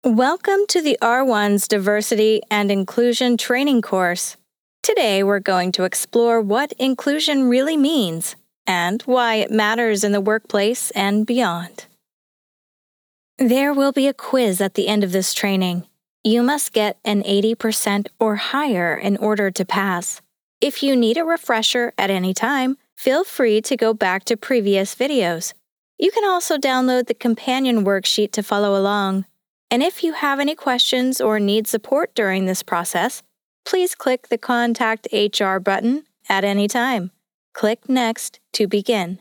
Welcome to the R1's Diversity and Inclusion Training course. Today we're going to explore what inclusion really means and why it matters in the workplace and beyond. There will be a quiz at the end of this training. You must get an 80% or higher in order to pass. If you need a refresher at any time, feel free to go back to previous videos. You can also download the companion worksheet to follow along. And if you have any questions or need support during this process, please click the Contact HR button at any time. Click Next to begin.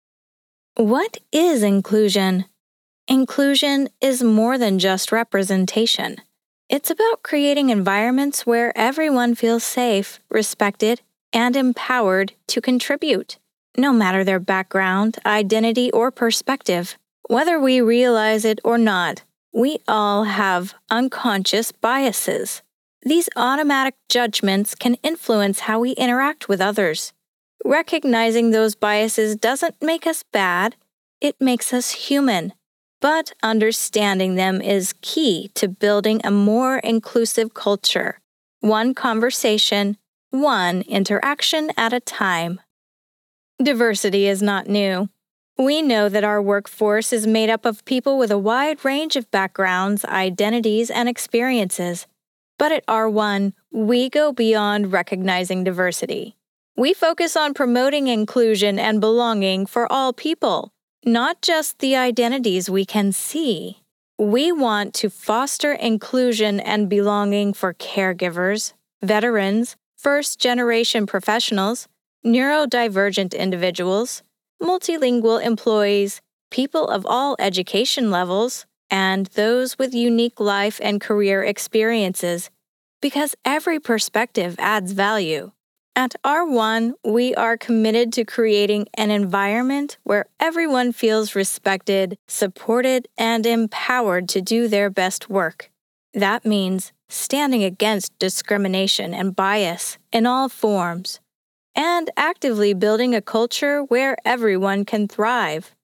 What is inclusion? Inclusion is more than just representation. It's about creating environments where everyone feels safe, respected, and empowered to contribute, no matter their background, identity, or perspective. Whether we realize it or not, we all have unconscious biases. These automatic judgments can influence how we interact with others. Recognizing those biases doesn't make us bad, it makes us human. But understanding them is key to building a more inclusive culture. One conversation, one interaction at a time. Diversity is not new. We know that our workforce is made up of people with a wide range of backgrounds, identities, and experiences. But at R1, we go beyond recognizing diversity. We focus on promoting inclusion and belonging for all people, not just the identities we can see. We want to foster inclusion and belonging for caregivers, veterans, first-generation professionals, neurodivergent individuals, multilingual employees, people of all education levels, and those with unique life and career experiences, because every perspective adds value. At R1, we are committed to creating an environment where everyone feels respected, supported, and empowered to do their best work. That means standing against discrimination and bias in all forms, and actively building a culture where everyone can thrive.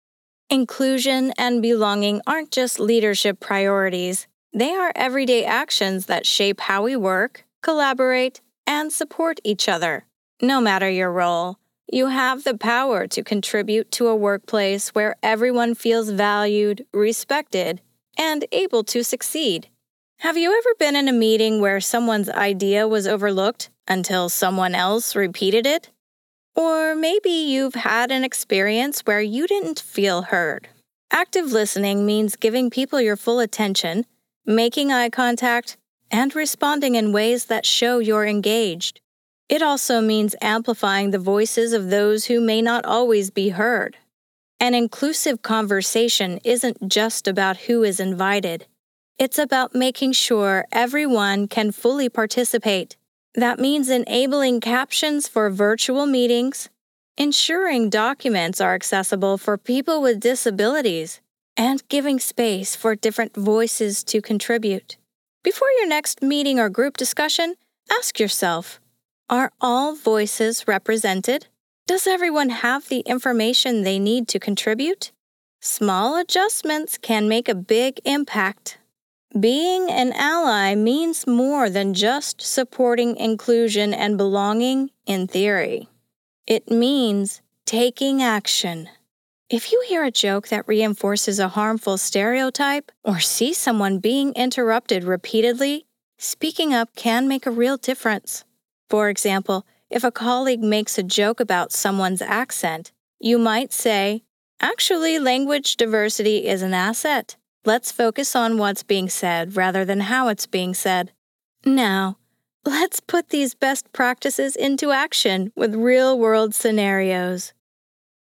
Inclusion and belonging aren't just leadership priorities. They are everyday actions that shape how we work, collaborate, and support each other. No matter your role, you have the power to contribute to a workplace where everyone feels valued, respected, and able to succeed. Have you ever been in a meeting where someone's idea was overlooked until someone else repeated it? Or maybe you've had an experience where you didn't feel heard. Active listening means giving people your full attention, making eye contact, and responding in ways that show you're engaged. It also means amplifying the voices of those who may not always be heard. An inclusive conversation isn't just about who is invited. It's about making sure everyone can fully participate. That means enabling captions for virtual meetings, ensuring documents are accessible for people with disabilities, and giving space for different voices to contribute. Before your next meeting or group discussion, ask yourself, are all voices represented? Does everyone have the information they need to contribute? Small adjustments can make a big impact. Being an ally means more than just supporting inclusion and belonging in theory. It means taking action. If you hear a joke that reinforces a harmful stereotype or see someone being interrupted repeatedly, speaking up can make a real difference. For example, if a colleague makes a joke about someone's accent, you might say, "Actually, language diversity is an asset. Let's focus on what's being said rather than how it's being said." Now, let's put these best practices into action with real-world scenarios.